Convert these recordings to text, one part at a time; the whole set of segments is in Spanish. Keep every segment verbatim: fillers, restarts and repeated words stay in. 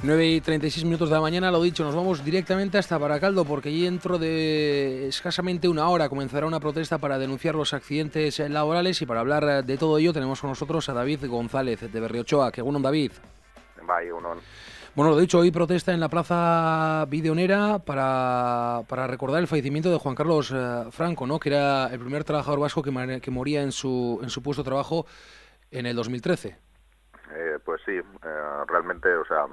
nueve y treinta y seis minutos de la mañana, lo dicho, nos vamos directamente hasta Baracaldo porque allí dentro de escasamente una hora comenzará una protesta para denunciar los accidentes laborales y para hablar de todo ello tenemos con nosotros a David González de Berriochoa. Que bueno, David. Bai, uno. Bueno, lo dicho, hoy protesta en la Plaza Videonera para, para recordar el fallecimiento de Juan Carlos eh, Franco, ¿no? Que era el primer trabajador vasco que, que moría en su, en su puesto de trabajo en el dos mil trece. Eh, pues sí, eh, realmente, o sea,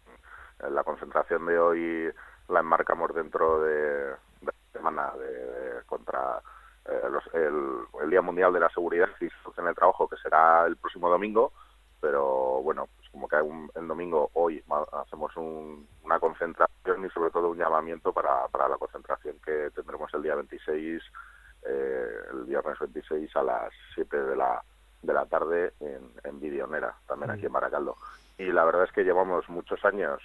la concentración de hoy la enmarcamos dentro de, de la semana de, de contra eh, los, el, el Día Mundial de la Seguridad y Salud en el Trabajo, que será el próximo domingo, pero bueno, pues como que hay un, el domingo hoy hacemos un, una concentración y sobre todo un llamamiento para, para la concentración que tendremos el día veintiséis, eh, el viernes veintiséis a las siete de la de la tarde en, en Videonera, también aquí en Baracaldo. Y la verdad es que llevamos muchos años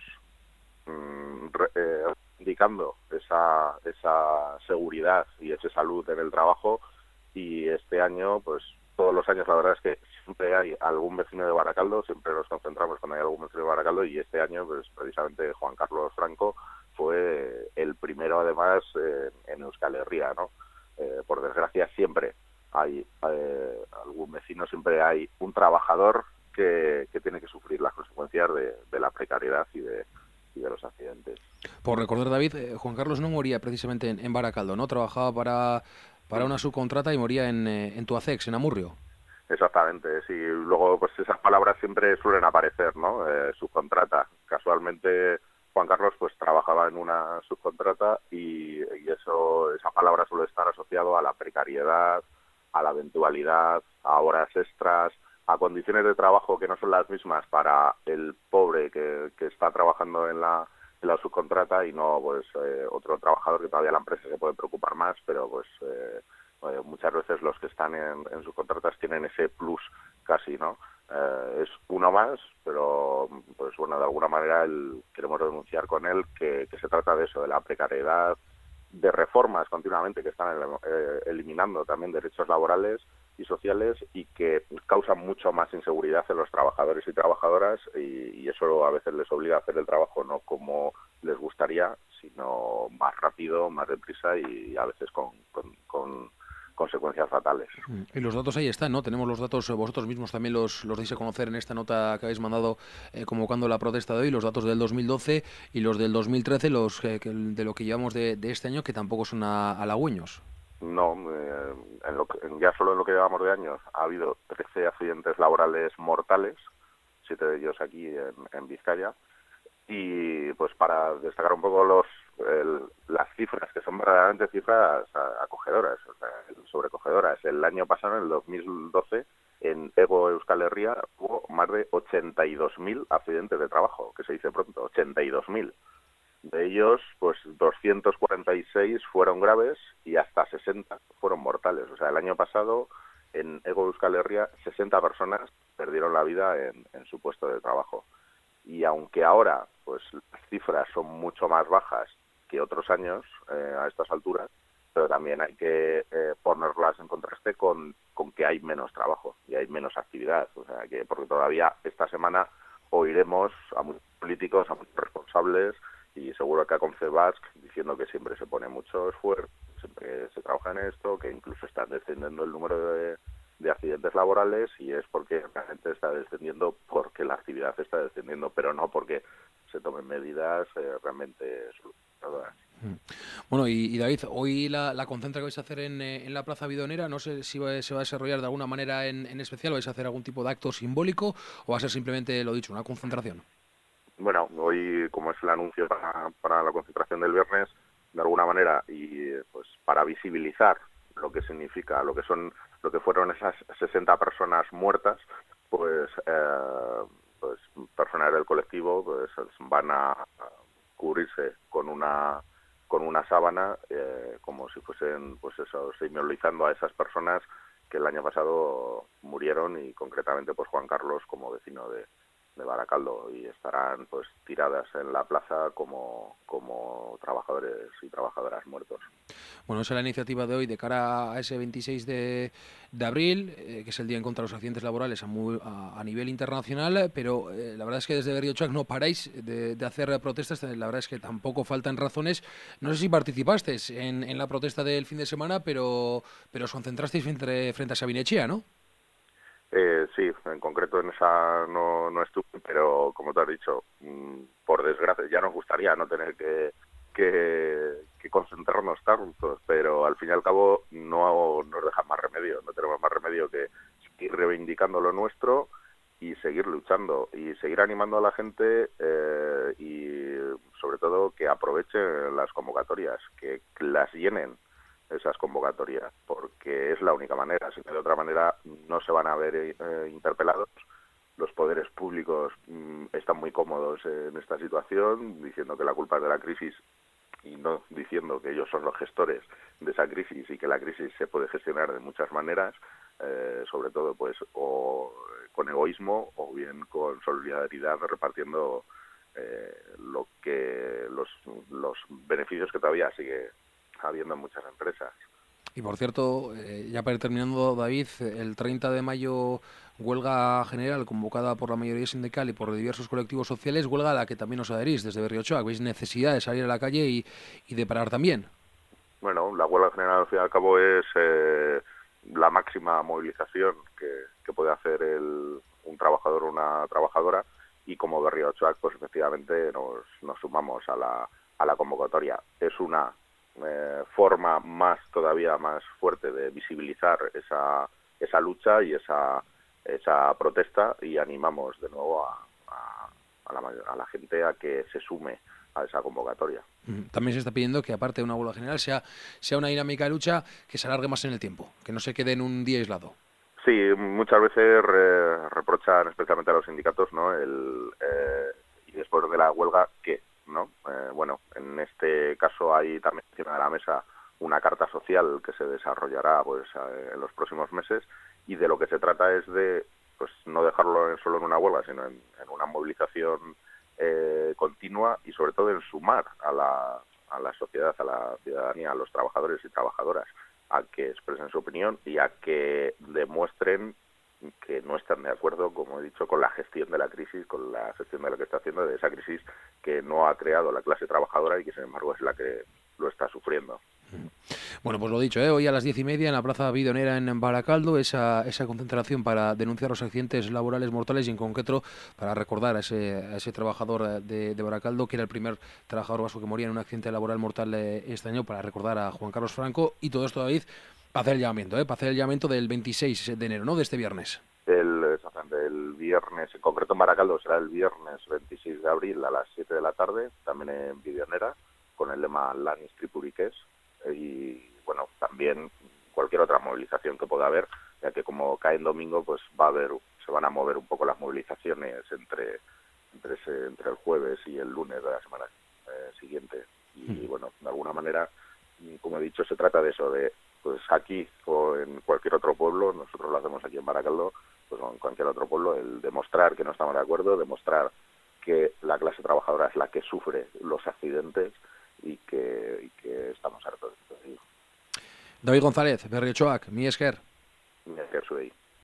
mmm, re, eh, indicando esa, esa seguridad y esa salud en el trabajo, y este año, pues todos los años la verdad es que siempre hay algún vecino de Baracaldo, siempre nos concentramos cuando hay algún vecino de Baracaldo, y este año pues precisamente Juan Carlos Franco fue el primero además eh, en Euskal Herria, ¿no? Eh, por desgracia siempre hay eh, algún vecino, siempre hay un trabajador que, que tiene que sufrir las consecuencias de, de la precariedad y de, y de los accidentes. Por recordar, David, eh, Juan Carlos no moría precisamente en, en Baracaldo, ¿no? Trabajaba para, para una subcontrata y moría en, eh, en Tuacex, en Amurrio. Exactamente, sí. Luego, pues esas palabras siempre suelen aparecer, ¿no? Eh, subcontrata. Casualmente, Juan Carlos pues trabajaba en una subcontrata y, y eso, esa palabra suele estar asociado a la precariedad, a la eventualidad, a horas extras, a condiciones de trabajo que no son las mismas para el pobre que, que está trabajando en la, en la subcontrata y no pues eh, otro trabajador que todavía la empresa se puede preocupar más, pero pues eh, eh, muchas veces los que están en, en subcontratas tienen ese plus casi, ¿no? Eh, es uno más, pero pues bueno, de alguna manera el, queremos denunciar con él que, que se trata de eso, de la precariedad, de reformas continuamente que están eh, eliminando también derechos laborales y sociales y que causan mucho más inseguridad en los trabajadores y trabajadoras, y, y eso a veces les obliga a hacer el trabajo no como les gustaría, sino más rápido, más deprisa y a veces con, con, con consecuencias fatales. Y los datos ahí están, ¿no? Tenemos los datos, vosotros mismos también los, los deis a conocer en esta nota que habéis mandado eh, convocando la protesta de hoy, los datos del dos mil doce y los del dos mil trece, los eh, que, de lo que llevamos de, de este año, que tampoco son a, halagüeños. No, eh, en lo que, ya solo en lo que llevamos de años ha habido trece accidentes laborales mortales, siete de ellos aquí en, en Vizcaya, y pues para destacar un poco los el, las cifras, que son verdaderamente cifras acogedoras, o sea, sobrecogedoras. El año pasado, en el dos mil doce, en Ego Euskal Herria hubo más de ochenta y dos mil accidentes de trabajo, que se dice pronto, ochenta y dos mil. De ellos, pues doscientos cuarenta y seis fueron graves y hasta sesenta fueron mortales. O sea, el año pasado en Ego Euskal Herria sesenta personas perdieron la vida en, en su puesto de trabajo. Y aunque ahora pues las cifras son mucho más bajas que otros años eh, a estas alturas, pero también hay que eh, ponerlas en contraste con, con que hay menos trabajo y hay menos actividad. O sea, que porque todavía esta semana oiremos a muchos políticos, a muchos responsables, y seguro que a Confebask diciendo que siempre se pone mucho esfuerzo, siempre se trabaja en esto, que incluso están descendiendo el número de, de accidentes laborales, y es porque realmente está descendiendo porque la actividad está descendiendo, pero no porque se tomen medidas eh, realmente solucionadoras. Bueno, y, y David, hoy la, la concentra que vais a hacer en, en la Plaza Bidonera, no sé si va, se va a desarrollar de alguna manera en, en especial, ¿vais a hacer algún tipo de acto simbólico o va a ser simplemente, lo dicho, una concentración? Bueno, hoy, como es el anuncio para, para la concentración del viernes, de alguna manera, y pues para visibilizar lo que significa, lo que son, lo que fueron esas sesenta personas muertas, pues, eh, pues personas del colectivo pues van a, a cubrirse con una con una sábana, eh, como si fuesen, pues eso, simbolizando a esas personas que el año pasado murieron, y concretamente pues Juan Carlos como vecino de de Baracaldo y estarán pues tiradas en la plaza como, como trabajadores y trabajadoras muertos. Bueno, esa es la iniciativa de hoy de cara a ese veintiséis de, de abril, eh, que es el Día en contra de los accidentes laborales a, muy, a, a nivel internacional, pero eh, la verdad es que desde Berriochuac no paráis de, de hacer protestas, la verdad es que tampoco faltan razones. No sé si participaste en, en la protesta del fin de semana, pero, pero os concentrasteis frente, frente a Sabinechea, ¿no? Eh, sí, en concreto en esa no, no estuve, pero como te has dicho, mmm, por desgracia ya nos gustaría no tener que, que, que concentrarnos tantos, pero al fin y al cabo no nos deja más remedio, no tenemos más remedio que seguir reivindicando lo nuestro y seguir luchando y seguir animando a la gente eh, y sobre todo que aprovechen las convocatorias, que las llenen esas convocatorias, porque es la única manera, si no de otra manera no se van a ver eh, interpelados. Los poderes públicos mmm, están muy cómodos en esta situación, diciendo que la culpa es de la crisis y no diciendo que ellos son los gestores de esa crisis y que la crisis se puede gestionar de muchas maneras, eh, sobre todo pues o con egoísmo o bien con solidaridad repartiendo eh, lo que los, los beneficios que todavía sigue habiendo en muchas empresas. Y por cierto, eh, ya para ir terminando, David, el treinta de mayo huelga general convocada por la mayoría sindical y por diversos colectivos sociales, huelga a la que también os adherís desde Berriochuac. ¿Veis necesidad de salir a la calle y, y de parar también? Bueno, la huelga general al fin y al cabo es eh, la máxima movilización que, que puede hacer el, un trabajador o una trabajadora, y como Berriochuac pues efectivamente nos, nos sumamos a la, a la convocatoria. Es una Eh, forma más todavía más fuerte de visibilizar esa esa lucha y esa esa protesta, y animamos de nuevo a, a, a, la, a la gente a que se sume a esa convocatoria. También se está pidiendo que aparte de una huelga general sea, sea una dinámica de lucha que se alargue más en el tiempo, que no se quede en un día aislado. Sí, muchas veces re, reprochan especialmente a los sindicatos, ¿no? El, eh, y después de la huelga, ¿qué? ¿No? Eh, bueno, en este caso hay también encima de la mesa una carta social que se desarrollará pues en los próximos meses, y de lo que se trata es de pues no dejarlo en, solo en una huelga, sino en, en una movilización eh, continua, y sobre todo en sumar a la, a la sociedad, a la ciudadanía, a los trabajadores y trabajadoras a que expresen su opinión y a que demuestren que no están de acuerdo, como he dicho, con la gestión de la crisis, con la gestión de lo que está haciendo, de esa crisis que no ha creado la clase trabajadora y que sin embargo es la que lo está sufriendo. Bueno, pues lo dicho, ¿eh? Hoy a las diez y media en la Plaza Bidonera en Baracaldo, esa, esa concentración para denunciar los accidentes laborales mortales y en concreto para recordar a ese, a ese trabajador de, de Baracaldo, que era el primer trabajador vasco que moría en un accidente laboral mortal eh, este año, para recordar a Juan Carlos Franco. Y todo esto, David, para hacer el llamamiento, ¿eh? Para hacer el llamamiento del veintiséis de enero, ¿no? De este viernes. El, el viernes, en concreto en Baracaldo, será el viernes veintiséis de abril a las siete de la tarde, también en Bidonera, con el lema Lanis Tripuriques, y bueno, también cualquier otra movilización que pueda haber, ya que como cae en domingo, pues va a haber, se van a mover un poco las movilizaciones entre entre, ese, entre el jueves y el lunes de la semana eh, siguiente. Y mm. bueno, de alguna manera, como he dicho, se trata de eso, de pues aquí o en cualquier otro pueblo, nosotros lo hacemos aquí en Baracaldo, pues en cualquier otro pueblo, el demostrar que no estamos de acuerdo, demostrar que la clase trabajadora es la que sufre los accidentes y que, y que estamos hartos de esto. David González, Berriochuac, mi esker. Mi esker, Suey.